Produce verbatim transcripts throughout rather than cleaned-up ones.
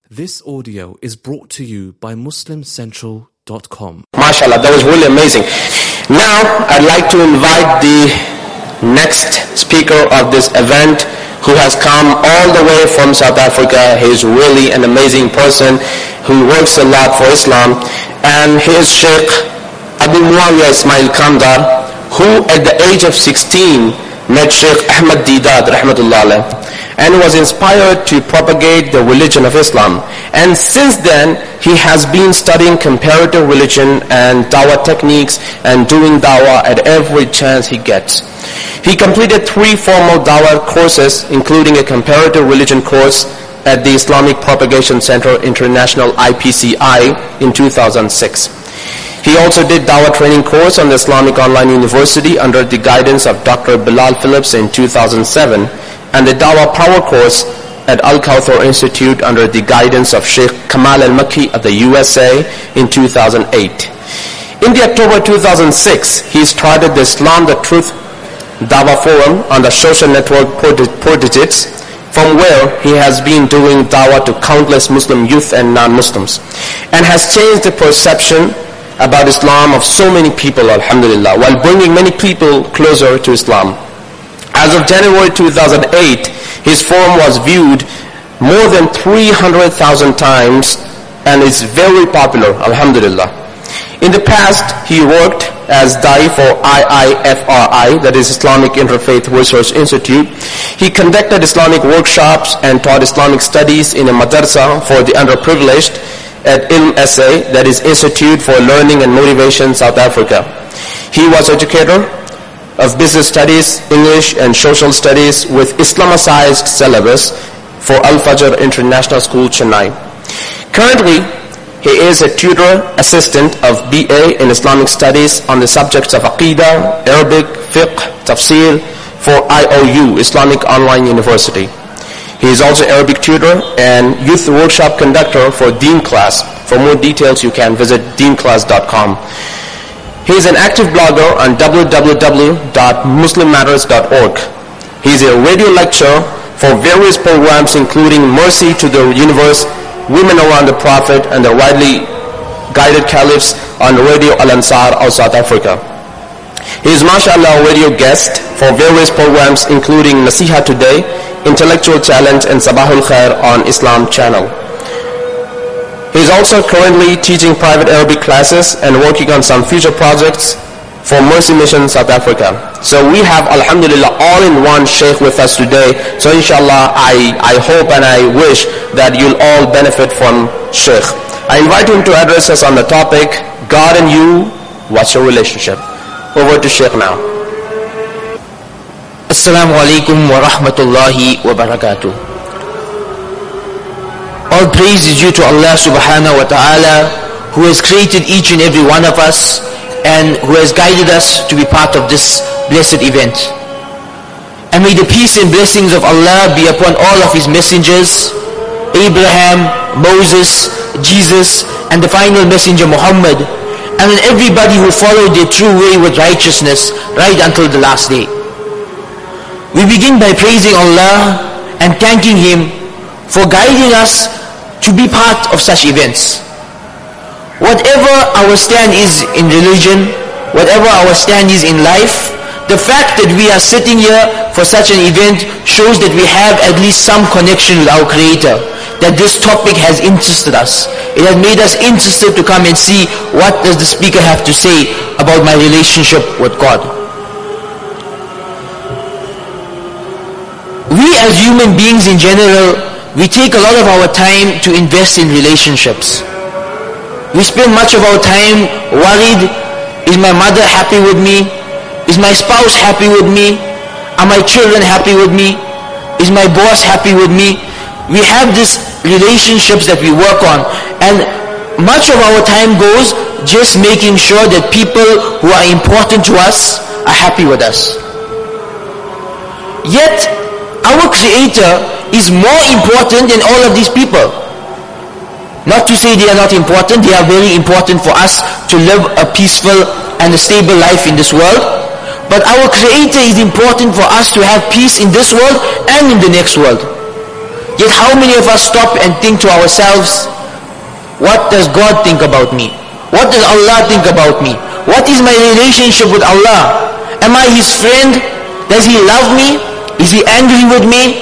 This audio is brought to you by Muslim Central dot com. MashaAllah, that was really amazing. Now, I'd like to invite the next speaker of this event who has come all the way from South Africa. He's really an amazing person who works a lot for Islam. And he is Sheikh Abu Muawiyah Ismail Kandar, who at the age of sixteen met Sheikh Ahmad Deedat, rahmatullah alayh, and was inspired to propagate the religion of Islam. And since then, he has been studying comparative religion and dawah techniques and doing dawah at every chance he gets. He completed three formal dawah courses, including a comparative religion course at the Islamic Propagation Center International I P C I in two thousand six. He also did dawah training course on the Islamic Online University under the guidance of Doctor Bilal Phillips in two thousand seven, and the Dawah Power course at Al-Kawthar Institute under the guidance of Sheikh Kamal Al-Makki of the U S A in two thousand eight. In the October two thousand six, he started the Islam the Truth Dawah Forum on the social network Pordigits, from where he has been doing dawah to countless Muslim youth and non-Muslims, and has changed the perception about Islam of so many people, alhamdulillah, while bringing many people closer to Islam. As of January two thousand eight, his forum was viewed more than three hundred thousand times and is very popular, alhamdulillah. In the past, he worked as Da'i for I I F R I, that is Islamic Interfaith Research Institute. He conducted Islamic workshops and taught Islamic studies in a madrasa for the underprivileged at Ilm S A, that is Institute for Learning and Motivation, South Africa. He was educator of business studies, English and social studies with Islamicized syllabus for Al-Fajr International School, Chennai. Currently, he is a tutor assistant of B A in Islamic studies on the subjects of Aqidah, Arabic, Fiqh, Tafsir for I O U, Islamic Online University. He is also Arabic tutor and youth workshop conductor for Deen Class. For more details, you can visit deen class dot com. He is an active blogger on w w w dot muslim matters dot org. He is a radio lecturer for various programs including Mercy to the Universe, Women Around the Prophet, and the Widely Guided Caliphs on Radio Al-Ansar of South Africa. He is mashallah a radio guest for various programs including Nasiha Today, Intellectual Challenge, and Sabahul Khair on Islam channel. He is also currently teaching private Arabic classes and working on some future projects for Mercy Mission South Africa. So we have, alhamdulillah, all-in-one Sheikh with us today. So inshallah, I, I hope and I wish that you'll all benefit from Sheikh. I invite him to address us on the topic, God and you, what's your relationship? Over to Sheikh now. Assalamu alaikum wa rahmatullahi wa barakatuh. All praise is due to Allah subhanahu wa ta'ala, who has created each and every one of us and who has guided us to be part of this blessed event. And may the peace and blessings of Allah be upon all of His messengers, Abraham, Moses, Jesus, and the final messenger Muhammad, and on everybody who followed their true way with righteousness right until the last day. We begin by praising Allah and thanking Him for guiding us to be part of such events. Whatever our stand is in religion, whatever our stand is in life, the fact that we are sitting here for such an event shows that we have at least some connection with our Creator, that this topic has interested us. It has made us interested to come and see what does the speaker have to say about my relationship with God. We as human beings in general, we take a lot of our time to invest in relationships. We spend much of our time worried, is my mother happy with me? Is my spouse happy with me? Are my children happy with me? Is my boss happy with me? We have these relationships that we work on, and much of our time goes just making sure that people who are important to us are happy with us. Yet, our Creator is more important than all of these people. Not to say they are not important, they are very important for us to live a peaceful and a stable life in this world. But our Creator is important for us to have peace in this world and in the next world. Yet how many of us stop and think to ourselves, what does God think about me? What does Allah think about me? What is my relationship with Allah? Am I His friend? Does He love me? Is He angry with me?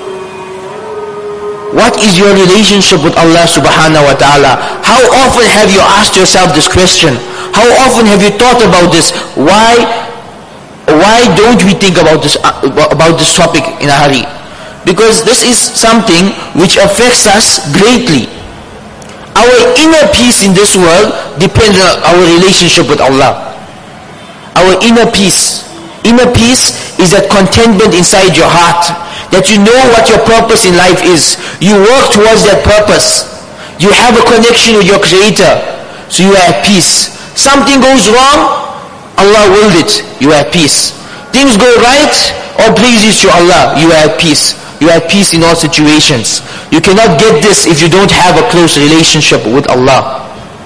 What is your relationship with Allah subhanahu wa ta'ala? How often have you asked yourself this question? How often have you thought about this? Why, why don't we think about this, about this topic in a hurry? Because this is something which affects us greatly. Our inner peace in this world depends on our relationship with Allah. Our inner peace. Inner peace is that contentment inside your heart. That you know what your purpose in life is. You work towards that purpose. You have a connection with your Creator. So you are at peace. Something goes wrong, Allah willed it. You are at peace. Things go right, all praises to Allah. You are at peace. You are at peace in all situations. You cannot get this if you don't have a close relationship with Allah.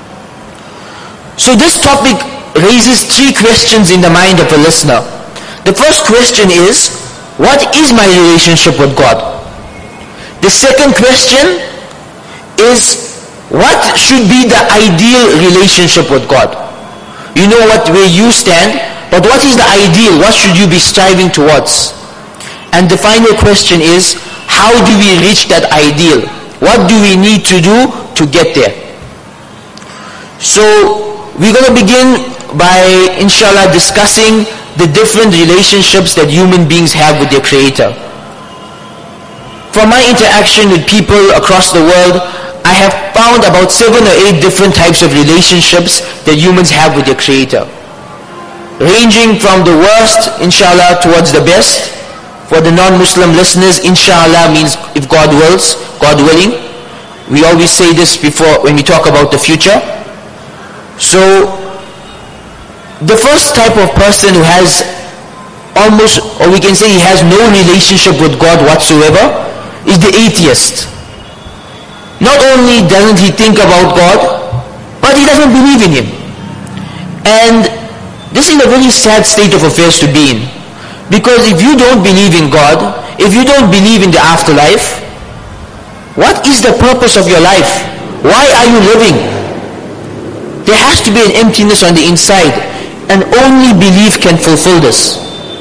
So this topic raises three questions in the mind of a listener. The first question is, what is my relationship with God? The second question is, what should be the ideal relationship with God? You know what where you stand, but what is the ideal? What should you be striving towards? And the final question is, how do we reach that ideal? What do we need to do to get there? So we're going to begin by, inshallah, discussing the different relationships that human beings have with their Creator. From my interaction with people across the world, I have found about seven or eight different types of relationships that humans have with their Creator. Ranging from the worst, inshallah, towards the best. For the non-Muslim listeners, inshallah means if God wills, God willing. We always say this before when we talk about the future. So, the first type of person who has almost, or we can say he has no relationship with God whatsoever, is the atheist. Not only doesn't he think about God, but he doesn't believe in Him. And this is a very sad state of affairs to be in. Because if you don't believe in God, if you don't believe in the afterlife, what is the purpose of your life? Why are you living? There has to be an emptiness on the inside, and only belief can fulfill this.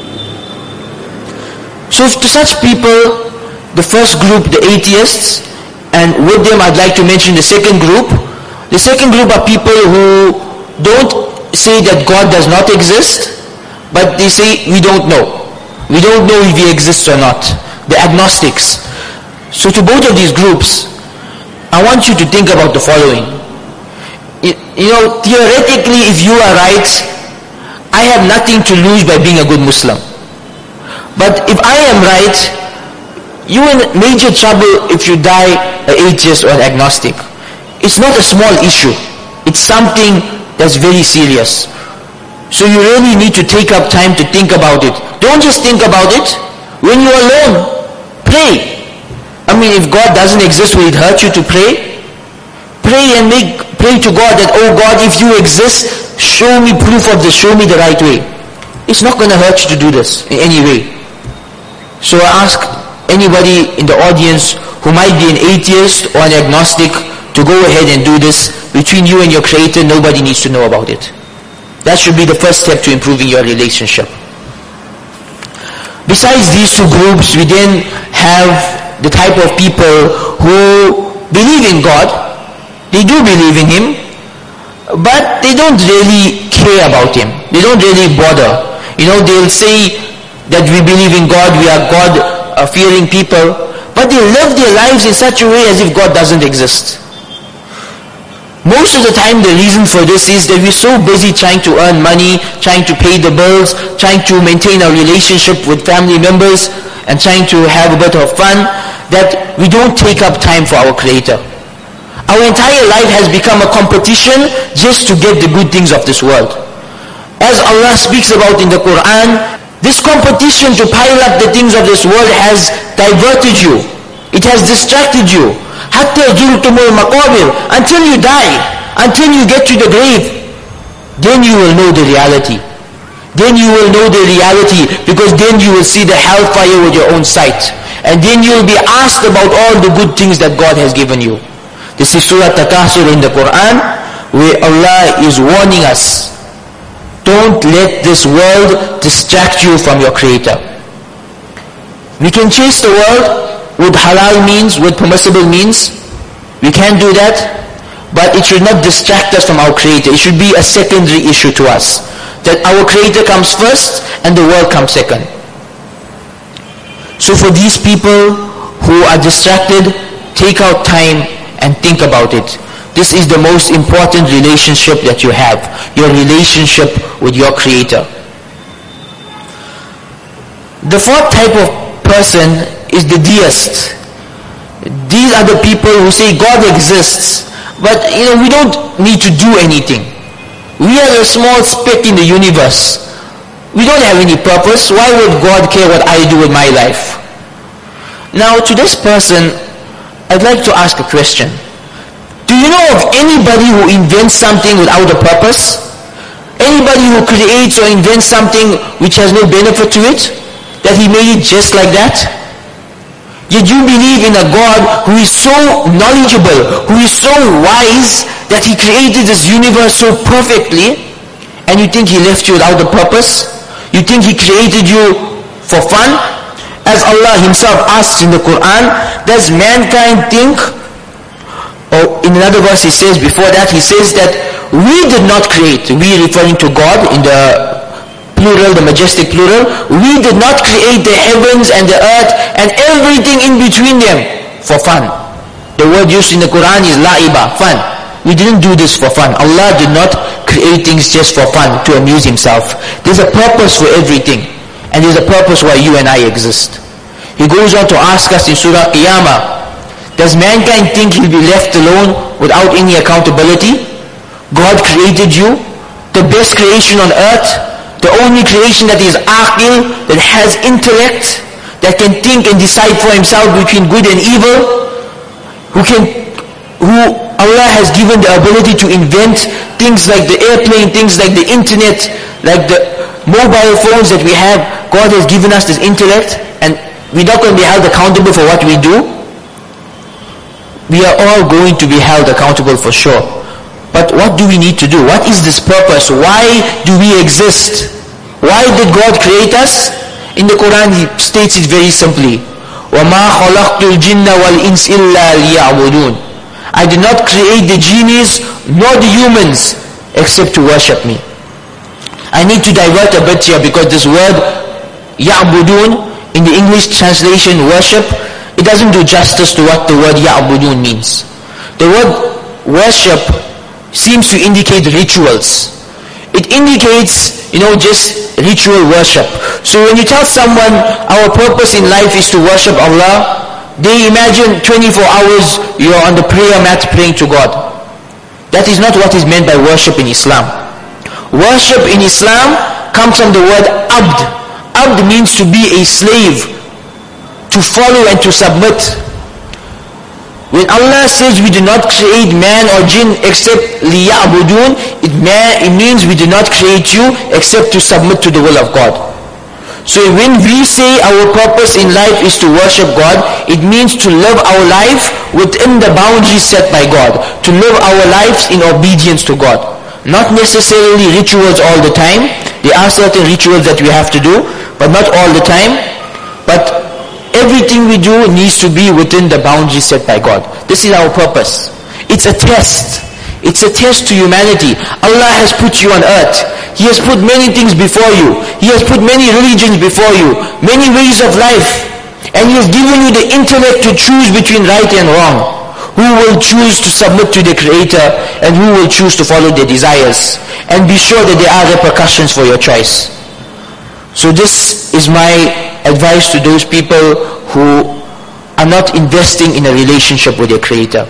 So to such people, the first group, the atheists, and with them I'd like to mention the second group. The second group are people who don't say that God does not exist, but they say we don't know. We don't know if He exists or not. The agnostics. So to both of these groups, I want you to think about the following. You know, theoretically, if you are right, I have nothing to lose by being a good Muslim. But if I am right, you're in major trouble if you die an atheist or an agnostic. It's not a small issue. It's something that's very serious. So you really need to take up time to think about it. Don't just think about it. When you're alone, pray. I mean, if God doesn't exist, will it hurt you to pray? Pray and make pray to God that, oh God, if you exist, show me proof of this, show me the right way. It's not going to hurt you to do this in any way. So I ask anybody in the audience who might be an atheist or an agnostic to go ahead and do this. Between you and your Creator, nobody needs to know about it. That should be the first step to improving your relationship. Besides these two groups, we then have the type of people who believe in God. They do believe in Him, but they don't really care about Him. They don't really bother. You know, they'll say that we believe in God, we are God-fearing people, but they live their lives in such a way as if God doesn't exist. Most of the time the reason for this is that we're so busy trying to earn money, trying to pay the bills, trying to maintain our relationship with family members, and trying to have a bit of fun, that we don't take up time for our Creator. Our entire life has become a competition just to get the good things of this world. As Allah speaks about in the Quran, this competition to pile up the things of this world has diverted you. It has distracted you. Hatta jultumul maqabir, until you die, until you get to the grave, then you will know the reality. Then you will know the reality, because then you will see the hellfire with your own sight. and then you will be asked about all the good things that God has given you. This is Surah Takasur in the Quran, where Allah is warning us, don't let this world distract you from your Creator. We can chase the world with halal means, with permissible means. We can do that, but it should not distract us from our Creator. It should be a secondary issue to us, that our Creator comes first and the world comes second. So for these people who are distracted, take out time and think about it. This is the most important relationship that you have, your relationship with your Creator. The fourth type of person is the deist. These are the people who say God exists, but you know we don't need to do anything. We are a small speck in the universe. We don't have any purpose. Why would God care what I do with my life? Now to this person, I'd like to ask a question. Do you know of anybody who invents something without a purpose? Anybody who creates or invents something which has no benefit to it? That he made it just like that? Yet you believe in a God who is so knowledgeable, who is so wise, that he created this universe so perfectly, and you think he left you without a purpose? You think he created you for fun? As Allah himself asks in the Quran, does mankind think, or in another verse he says before that, he says that we did not create, we referring to God in the plural, the majestic plural, we did not create the heavens and the earth and everything in between them for fun. The word used in the Quran is la'iba, fun. We didn't do this for fun. Allah did not create things just for fun, to amuse himself. There's a purpose for everything, and there's a purpose why you and I exist. He goes on to ask us in Surah Qiyamah, does mankind think he'll be left alone without any accountability? God created you, the best creation on earth, the only creation that is aqil, that has intellect, that can think and decide for himself between good and evil, who can, who Allah has given the ability to invent things like the airplane, things like the internet, like the mobile phones that we have. God has given us this intellect, and we're not going to be held accountable for what we do. We are all going to be held accountable for sure. But what do we need to do? What is this purpose? Why do we exist? Why did God create us? In the Quran he states it very simply. وَمَا خَلَقْتُ الْجِنَّ وَالْإِنسِ إِلَّا لِيَعْبُدُونَ. I did not create the genies nor the humans except to worship me. I need to divert a bit here because this word يَعْبُدُونَ in the English translation worship, it doesn't do justice to what the word ya'budun means. The word worship seems to indicate rituals. It indicates, you know, just ritual worship. So when you tell someone our purpose in life is to worship Allah, they imagine twenty-four hours you're on the prayer mat praying to God. That is not what is meant by worship in Islam. Worship in Islam comes from the word abd. Abd means to be a slave, to follow and to submit. When Allah says we do not create man or jinn except liya'budun, it, it means we do not create you except to submit to the will of God. So when we say our purpose in life is to worship God, it means to live our life within the boundaries set by God, to live our lives in obedience to God. Not necessarily rituals all the time. There are certain rituals that we have to do, but not all the time. But everything we do needs to be within the boundaries set by God. This is our purpose. It's a test. It's a test to humanity. Allah has put you on earth. He has put many things before you. He has put many religions before you, many ways of life. And He has given you the intellect to choose between right and wrong. Who will choose to submit to the Creator and who will choose to follow their desires. And be sure that there are repercussions for your choice. So this is my advice to those people who are not investing in a relationship with their Creator.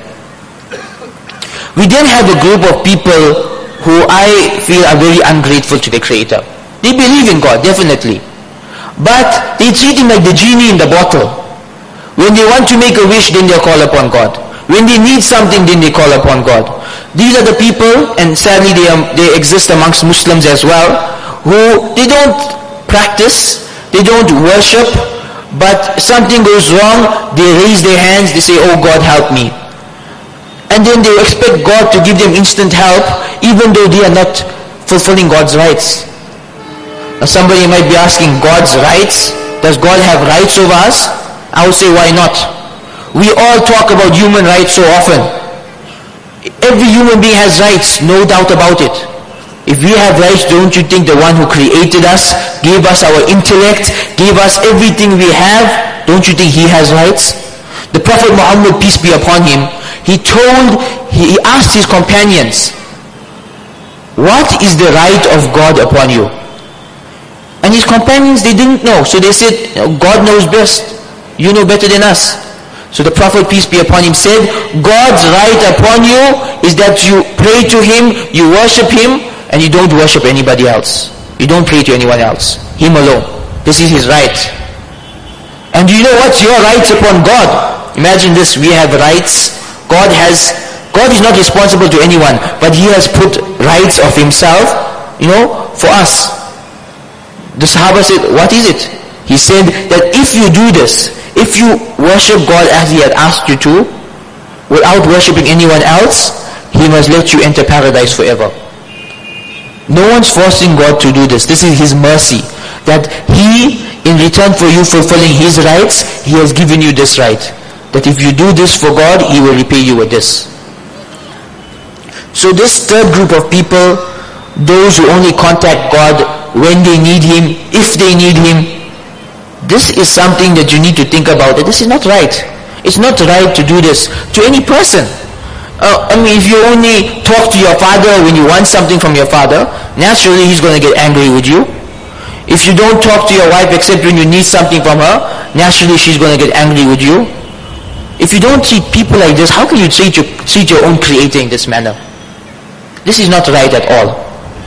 We then have a group of people who I feel are very ungrateful to the Creator. They believe in God, definitely. But they treat Him like the genie in the bottle. When they want to make a wish, then they call upon God. When they need something, then they call upon God. These are the people, and sadly they, are, they exist amongst Muslims as well, who they don't practice, they don't worship, but something goes wrong, they raise their hands, they say, oh God, help me. And then they expect God to give them instant help, even though they are not fulfilling God's rights. Now somebody might be asking, God's rights? Does God have rights over us? I would say, why not? We all talk about human rights so often. Every human being has rights, no doubt about it. If we have rights, don't you think the one who created us, gave us our intellect, gave us everything we have, don't you think he has rights? The Prophet Muhammad, peace be upon him, he told, he asked his companions, what is the right of God upon you? And his companions, they didn't know. So they said, God knows best. You know better than us. So the Prophet, peace be upon him, said, God's right upon you is that you pray to him, you worship him, and you don't worship anybody else. You don't pray to anyone else. Him alone. This is his right. And do you know what's your rights upon God? Imagine this, we have rights. God has, God is not responsible to anyone, but he has put rights of himself, you know, for us. The Sahaba said, what is it? He said that if you do this, if you worship God as he had asked you to, without worshipping anyone else, he must let you enter paradise forever. No one's forcing God to do this. This is his mercy. That he, in return for you fulfilling his rights, he has given you this right. That if you do this for God, he will repay you with this. So this third group of people, those who only contact God when they need him, if they need him, this is something that you need to think about. That this is not right. It's not right to do this to any person. Uh, I mean, if you only talk to your father when you want something from your father, naturally he's going to get angry with you. If you don't talk to your wife except when you need something from her, naturally she's going to get angry with you. If you don't treat people like this, how can you treat your, treat your own creator in this manner? This is not right at all.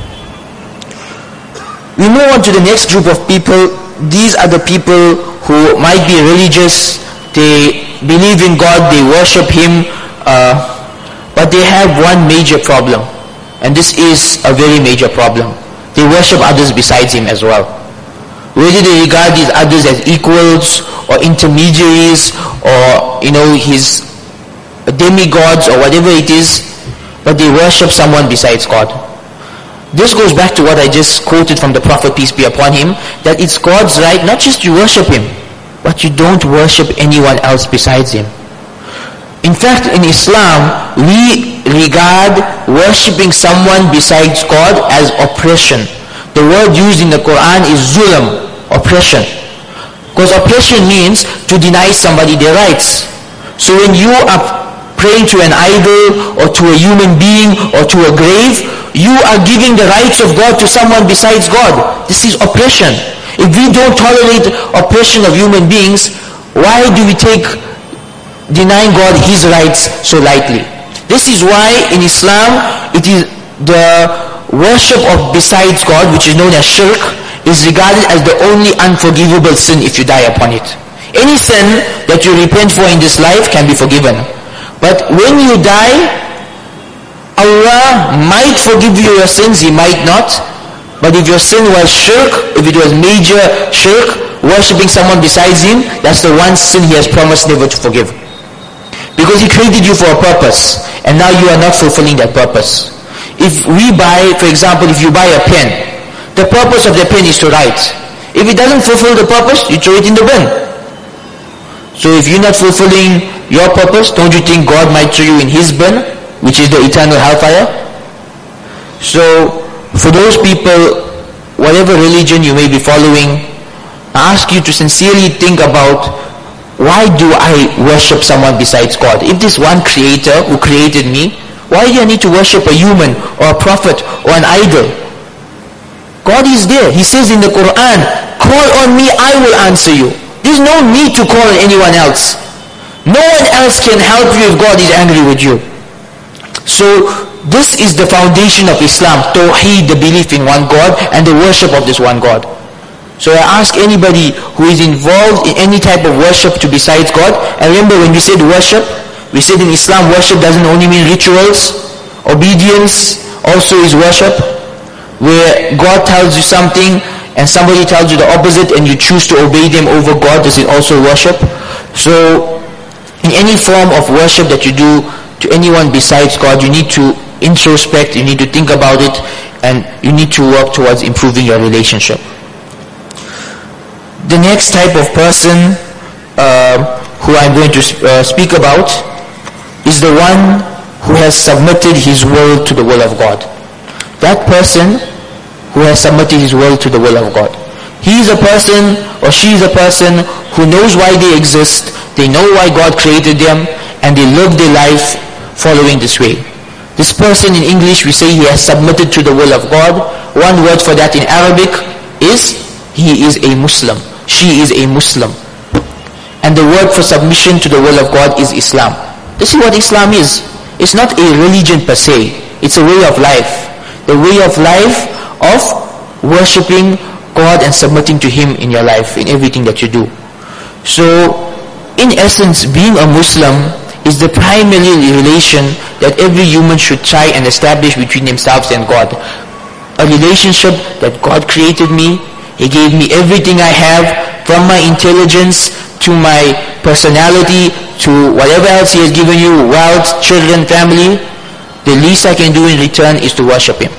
We move on to the next group of people. These are the people who might be religious, they believe in God, they worship him, uh, but they have one major problem, and this is a very major problem. They worship others besides him as well. Whether they regard these others as equals or intermediaries or, you know, his demigods or whatever it is, but they worship someone besides God. This goes back to what I just quoted from the Prophet, peace be upon him, that it's God's right not just to worship him, but you don't worship anyone else besides him. In fact, in Islam, we regard worshipping someone besides God as oppression. The word used in the Quran is zulm, oppression. Because oppression means to deny somebody their rights. So when you are praying to an idol or to a human being or to a grave, you are giving the rights of God to someone besides God. This is oppression. If we don't tolerate oppression of human beings, why do we take denying God his rights so lightly? This is why in Islam, it is the worship of besides God, which is known as shirk, is regarded as the only unforgivable sin if you die upon it. Any sin that you repent for in this life can be forgiven. But when you die, Allah might forgive you your sins, he might not. But if your sin was shirk, if it was major shirk, worshipping someone besides him, that's the one sin he has promised never to forgive. Because he created you for a purpose, and now you are not fulfilling that purpose. If we buy, for example, if you buy a pen, the purpose of the pen is to write. If it doesn't fulfill the purpose, you throw it in the bin. So if you're not fulfilling your purpose, don't you think God might throw you in his bin, which is the eternal hellfire? So for those people, whatever religion you may be following, I ask you to sincerely think about, why do I worship someone besides God? If this one creator who created me, why do I need to worship a human or a prophet or an idol? God is there. He says in the Quran, call on me, I will answer you. There's no need to call on anyone else. No one else can help you if God is angry with you. So this is the foundation of Islam, Tawheed, the belief in one God and the worship of this one God. So I ask anybody who is involved in any type of worship to besides God, and remember when we said worship, we said in Islam worship doesn't only mean rituals, obedience also is worship, where God tells you something and somebody tells you the opposite and you choose to obey them over God, is it also worship? So in any form of worship that you do to anyone besides God, you need to introspect, you need to think about it, and you need to work towards improving your relationship. The next type of person uh, who I'm going to uh, speak about is the one who has submitted his will to the will of God. That person who has submitted his will to the will of God. He is a person, or she is a person who knows why they exist, they know why God created them, and they live their life following this way. This person, in English we say he has submitted to the will of God. One word for that in Arabic is he is a Muslim. She is a Muslim. And the word for submission to the will of God is Islam. This is what Islam is. It's not a religion per se. It's a way of life. The way of life of worshipping God and submitting to Him in your life, in everything that you do. So, in essence, being a Muslim is the primary relation that every human should try and establish between themselves and God. A relationship that God created me. He gave me everything I have, from my intelligence to my personality to whatever else He has given you, wealth, children, family. The least I can do in return is to worship Him.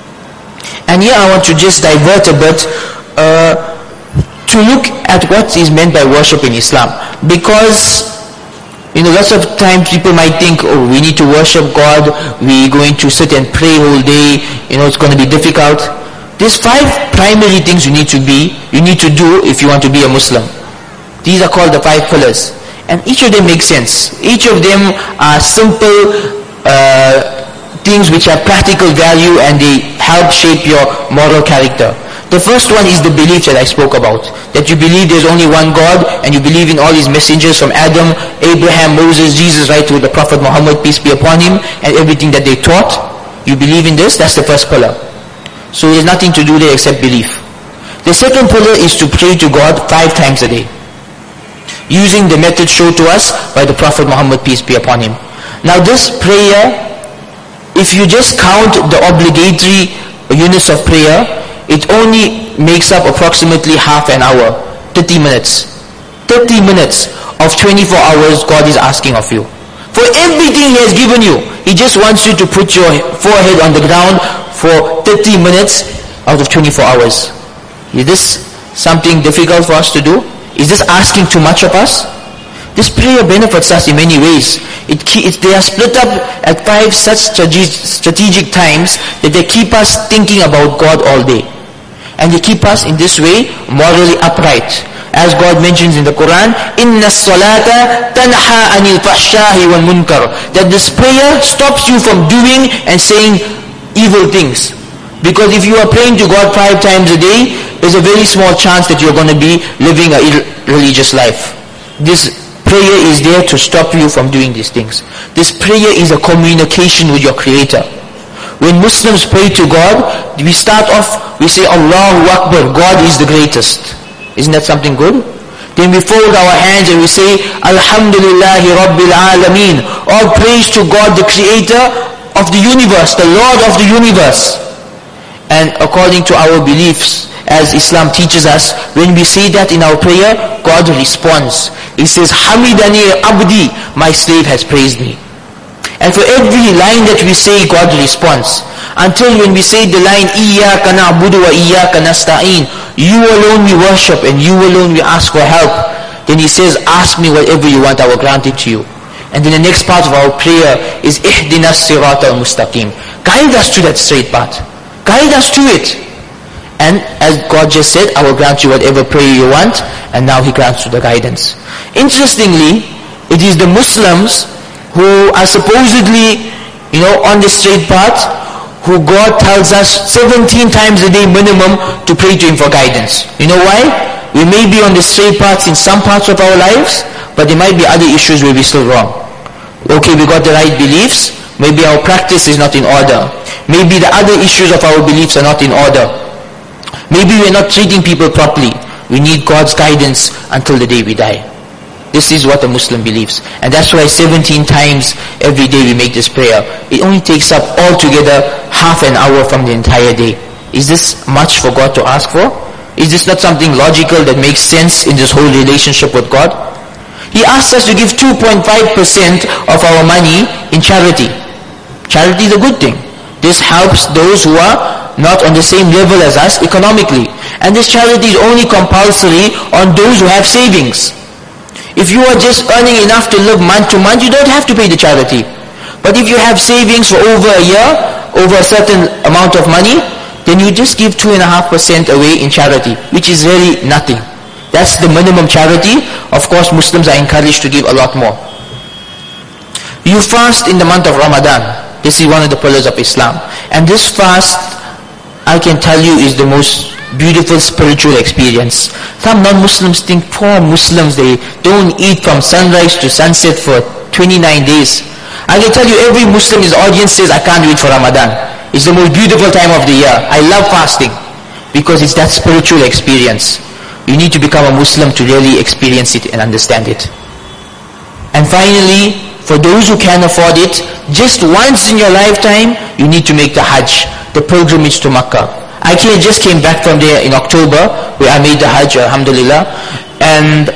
And here I want to just divert a bit uh, to look at what is meant by worship in Islam. Because, you know, lots of times people might think, oh, we need to worship God, we're going to sit and pray all day, you know, it's going to be difficult. There's five primary things you need to be, you need to do if you want to be a Muslim. These are called the five pillars. And each of them makes sense. Each of them are simple uh, things which have practical value and they help shape your moral character. The first one is the belief that I spoke about. That you believe there's only one God and you believe in all His messengers from Adam, Abraham, Moses, Jesus, right to the Prophet Muhammad, peace be upon him, and everything that they taught. You believe in this, that's the first pillar. So there's nothing to do there except belief. The second pillar is to pray to God five times a day, using the method shown to us by the Prophet Muhammad, peace be upon him. Now this prayer, if you just count the obligatory units of prayer, it only makes up approximately half an hour, thirty minutes. thirty minutes of twenty-four hours God is asking of you. For everything He has given you, He just wants you to put your forehead on the ground for thirty minutes out of twenty-four hours. Is this something difficult for us to do? Is this asking too much of us? This prayer benefits us in many ways. It, it, they are split up at five such strategic, strategic times that they keep us thinking about God all day. And they keep us in this way morally upright. As God mentions in the Quran, إِنَّ الصَّلَاةَ تَنْحَى عَنِ الْفَحْشَاءِ وَالْمُنْكَرِ, that this prayer stops you from doing and saying evil things. Because if you are praying to God five times a day, there's a very small chance that you're going to be living a religious life. This prayer is there to stop you from doing these things. This prayer is a communication with your Creator. When Muslims pray to God, we start off, we say Allahu Akbar, God is the greatest. Isn't that something good? Then we fold our hands and we say Alhamdulillahi Rabbil Alameen. All praise to God, the Creator of the universe, the Lord of the universe. And according to our beliefs, as Islam teaches us, when we say that in our prayer, God responds. He says, Hamidani Abdi, my slave has praised me. And for every line that we say, God responds. Until when we say the line, Iyaka na'budu wa iyaka nasta'in, you alone we worship and you alone we ask for help. Then He says, ask me whatever you want, I will grant it to you. And then the next part of our prayer is, Ihdinas sirata al-mustaqim. Guide us to that straight path. Guide us to it. And as God just said, I will grant you whatever prayer you want, and now He grants you the guidance. Interestingly, it is the Muslims who are supposedly, you know, on the straight path, who God tells us seventeen times a day minimum to pray to Him for guidance. You know why? We may be on the straight path in some parts of our lives, but there might be other issues where we're still wrong. Okay, we got the right beliefs, maybe our practice is not in order. Maybe the other issues of our beliefs are not in order. Maybe we're not treating people properly. We need God's guidance until the day we die. This is what a Muslim believes. And that's why seventeen times every day we make this prayer. It only takes up altogether half an hour from the entire day. Is this much for God to ask for? Is this not something logical that makes sense in this whole relationship with God? He asks us to give two point five percent of our money in charity. Charity is a good thing. This helps those who are not on the same level as us economically. And this charity is only compulsory on those who have savings. If you are just earning enough to live month to month, you don't have to pay the charity. But if you have savings for over a year, over a certain amount of money, then you just give two point five percent away in charity, which is really nothing. That's the minimum charity. Of course, Muslims are encouraged to give a lot more. You fast in the month of Ramadan. This is one of the pillars of Islam. And this fast, I can tell you, is the most beautiful spiritual experience. Some non-Muslims think, poor Muslims, they don't eat from sunrise to sunset for twenty-nine days. I can tell you, every Muslim in his audience says, I can't wait for Ramadan. It's the most beautiful time of the year. I love fasting because it's that spiritual experience. You need to become a Muslim to really experience it and understand it. And finally, for those who can afford it, just once in your lifetime, you need to make the Hajj, the pilgrimage to Makkah. I just came back from there in October, where I made the Hajj, alhamdulillah, and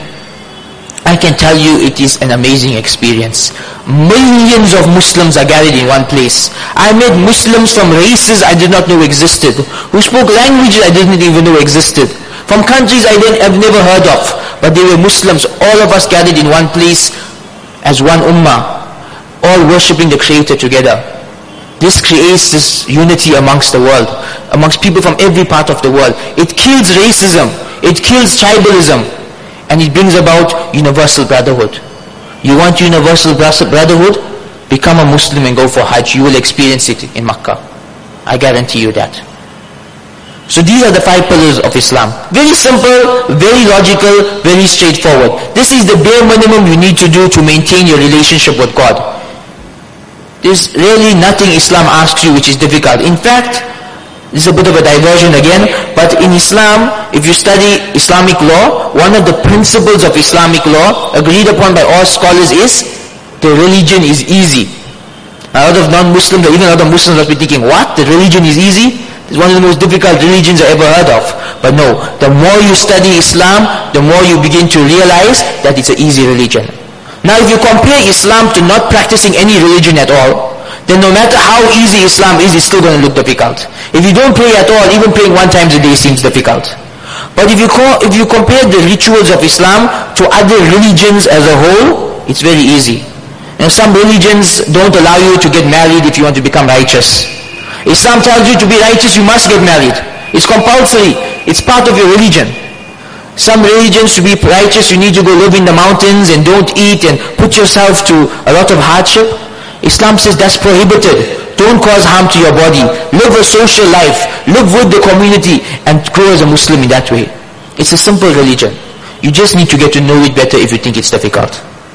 I can tell you it is an amazing experience. Millions of Muslims are gathered in one place. I met Muslims from races I did not know existed, who spoke languages I didn't even know existed, from countries I didn't, I've never heard of, but they were Muslims, all of us gathered in one place as one ummah, all worshipping the Creator together. This creates this unity amongst the world, amongst people from every part of the world. It kills racism, it kills tribalism, and it brings about universal brotherhood. You want universal brotherhood? Become a Muslim and go for Hajj. You will experience it in Makkah. I guarantee you that. So these are the five pillars of Islam. Very simple, very logical, very straightforward. This is the bare minimum you need to do to maintain your relationship with God. There's really nothing Islam asks you which is difficult. In fact, this is a bit of a diversion again, but in Islam, if you study Islamic law, one of the principles of Islamic law, agreed upon by all scholars, is the religion is easy. A lot of non-Muslims, or even other Muslims, must be thinking, what? The religion is easy? It's one of the most difficult religions I ever heard of. But no, the more you study Islam, the more you begin to realize that it's an easy religion. Now if you compare Islam to not practicing any religion at all, then no matter how easy Islam is, it's still going to look difficult. If you don't pray at all, even praying one time a day seems difficult. But if you, call, if you compare the rituals of Islam to other religions as a whole, it's very easy. Now some religions don't allow you to get married if you want to become righteous. Islam tells you to be righteous, you must get married. It's compulsory. It's part of your religion. Some religions, to be righteous, you need to go live in the mountains and don't eat and put yourself to a lot of hardship. Islam says that's prohibited. Don't cause harm to your body. Live a social life. Live with the community and grow as a Muslim in that way. It's a simple religion. You just need to get to know it better if you think it's difficult.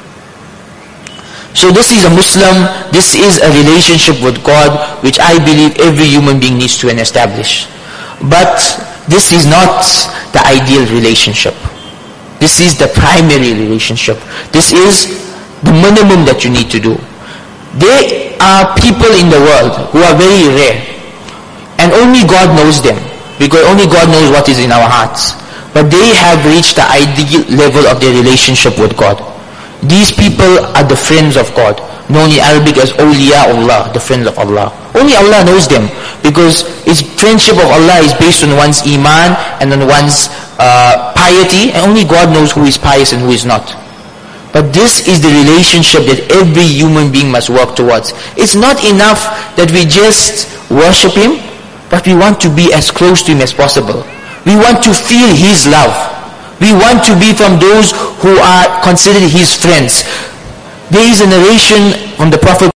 So this is a Muslim, this is a relationship with God which I believe every human being needs to establish. But this is not the ideal relationship. This is the primary relationship. This is the minimum that you need to do. There are people in the world who are very rare, and only God knows them, because only God knows what is in our hearts. But they have reached the ideal level of their relationship with God. These people are the friends of God, known in Arabic as awliya-ullah, the friends of Allah. Only Allah knows them, because His friendship of Allah is based on one's iman and on one's uh, piety, and only God knows who is pious and who is not. But this is the relationship that every human being must work towards. It's not enough that we just worship Him, but we want to be as close to Him as possible. We want to feel His love. We want to be from those who are considered His friends. There is a narration from the Prophet